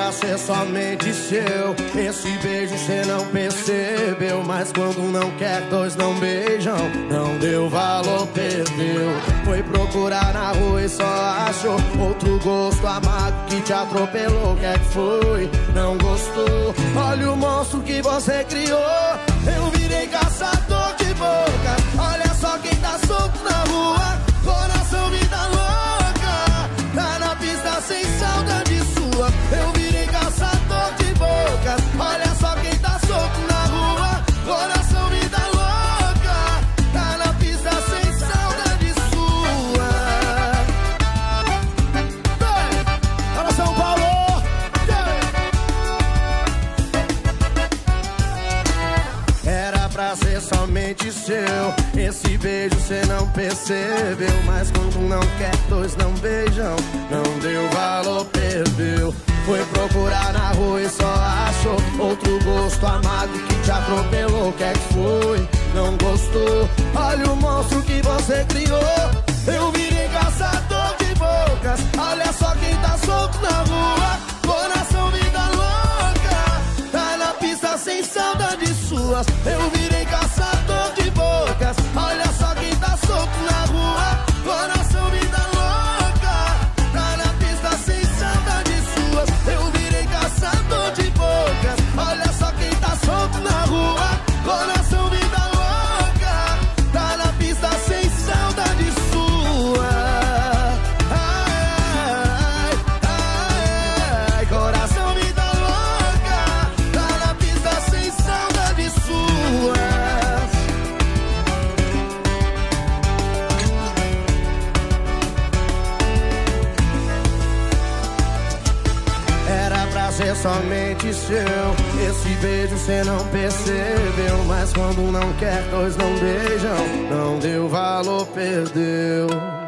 pra ser somente seu. Esse beijo cê não percebeu, mas quando não quer dois não beijam. Não deu valor, perdeu. Foi procurar na rua e só achou outro gosto amargo que te atropelou. O que é que foi? Não gostou? Olha o monstro que você criou. Eu virei caçador de boca. Olha só quem tá solto na rua. Coração vida louca. Tá na pista sem saudade sua. Eu virei caçador de bocas. Olha só quem tá solto na rua. Coração vida louca. Tá na pista sem saudade sua. Para São Paulo. Era pra ser somente seu. Esse beijo cê não percebeu, mas quando não quer dois não beijam. Não deu valor, perdeu. Foi procurar na rua e só achou outro gosto amargo que te atropelou. O que é que foi? Não gostou? Olha o monstro que você criou. Eu virei caçador de bocas. Olha só quem tá solto na rua. Coração vida louca. Tá na pista sem saudade suas. Eu virei caçador de bocas. Olha só quem tá solto na rua. Coração vida louca. Tá na pista sem saudade suas. Eu virei caçador de bocas. Olha só quem tá solto na rua. Coração vida louca. Tá na pista sem saudade sua. Ai, ai, ai. Coração vida louca. Tá na pista sem saudade sua. Era pra ser somente seu. Esse beijo cê não percebeu, mas quando não quer dois não beijam. Não deu valor, perdeu.